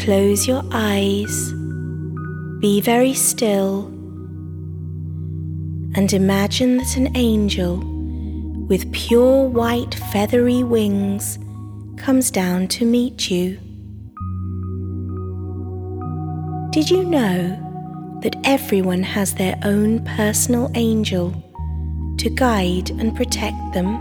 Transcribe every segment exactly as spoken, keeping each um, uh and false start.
close your eyes, be very still, and imagine that an angel with pure white feathery wings comes down to meet you. Did you know that everyone has their own personal angel to guide and protect them?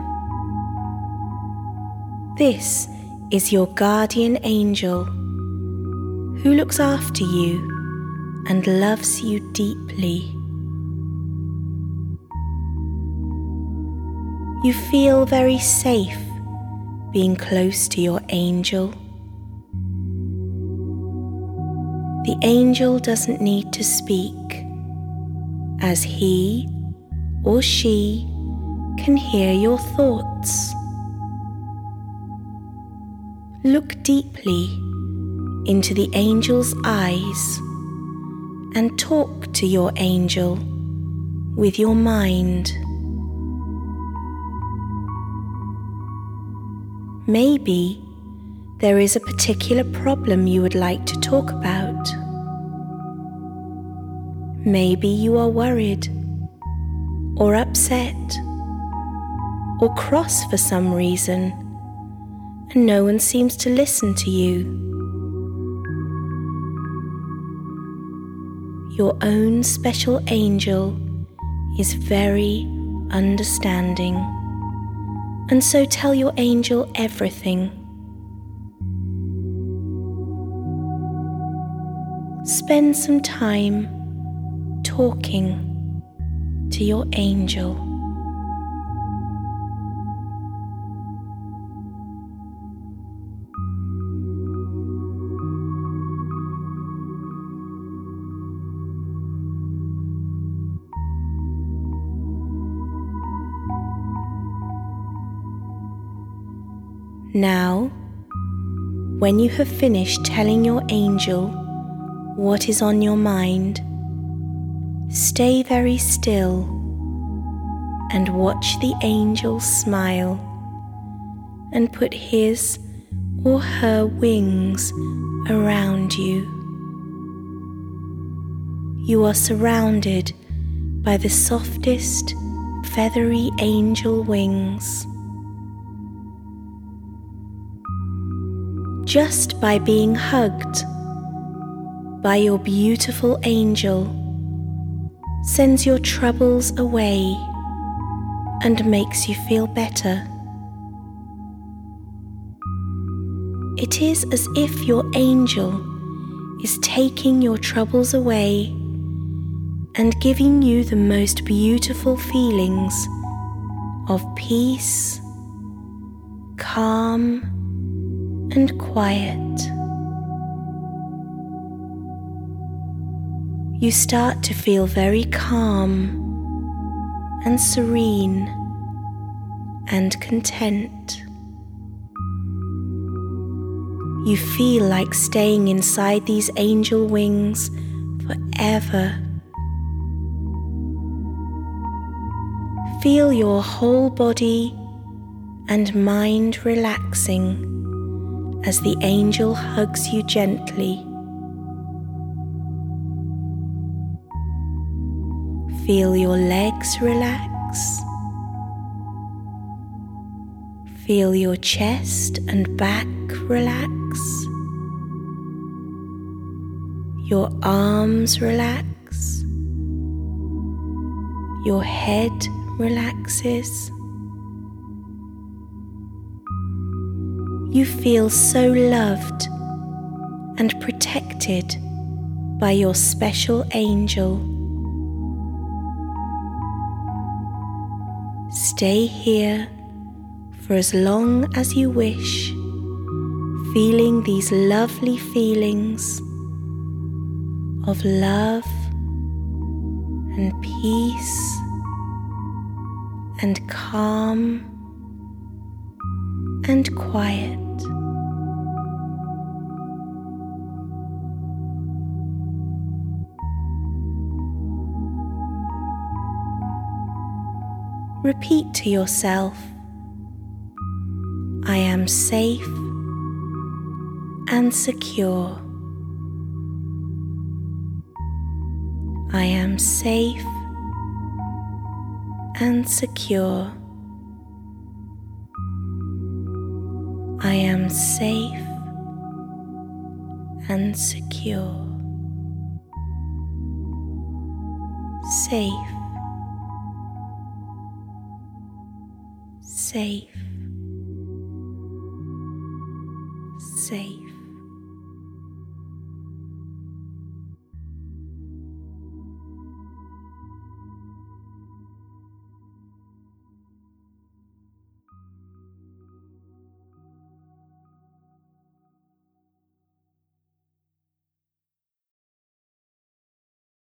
This is your guardian angel who looks after you and loves you deeply. You feel very safe being close to your angel. The angel doesn't need to speak, as he or she can hear your thoughts. Look deeply into the angel's eyes and talk to your angel with your mind. Maybe there is a particular problem you would like to talk about. Maybe you are worried or upset or cross for some reason, and no one seems to listen to you. Your own special angel is very understanding, and so tell your angel everything. Spend some time talking to your angel. Now, when you have finished telling your angel what is on your mind, stay very still and watch the angel smile and put his or her wings around you. You are surrounded by the softest, feathery angel wings. Just by being hugged by your beautiful angel sends your troubles away and makes you feel better. It is as if your angel is taking your troubles away and giving you the most beautiful feelings of peace, calm, and quiet. You start to feel very calm and serene and content. You feel like staying inside these angel wings forever. Feel your whole body and mind relaxing as the angel hugs you gently. Feel your legs relax. Feel your chest and back relax. Your arms relax. Your head relaxes. You feel so loved and protected by your special angel. Stay here for as long as you wish, feeling these lovely feelings of love and peace and calm and quiet. Repeat to yourself, I am safe and secure. I am safe and secure. I am safe and secure. Safe, safe, safe.